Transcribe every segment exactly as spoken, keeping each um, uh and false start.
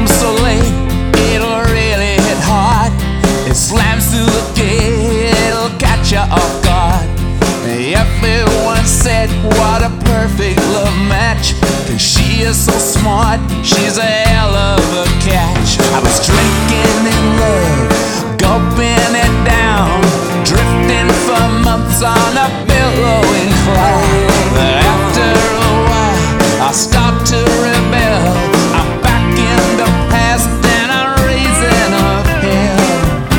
home so late, it'll really hit hard. It slams through the gate, it'll catch you off guard. Everyone said, what a perfect love match, 'cause she is so smart, she's a hell of a catch. I was drinking in love, gulping it down, drifting for months on a billowing cloud. But after a while, I stopped to rebel. I'm back in the past and I'm raising up hell.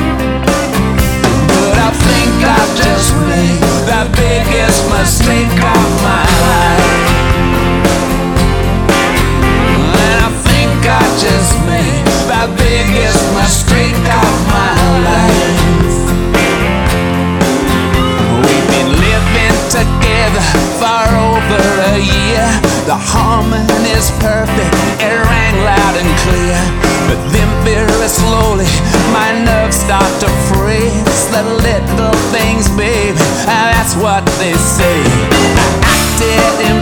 But I think I just made the biggest mistake of my life. And I think I just made the biggest mistake of my life. We've been living together for over a year. The harmony's perfect, it rang loud and clear. But then very slowly, my nerves start to freeze. The little things, baby, that's what they say. I acted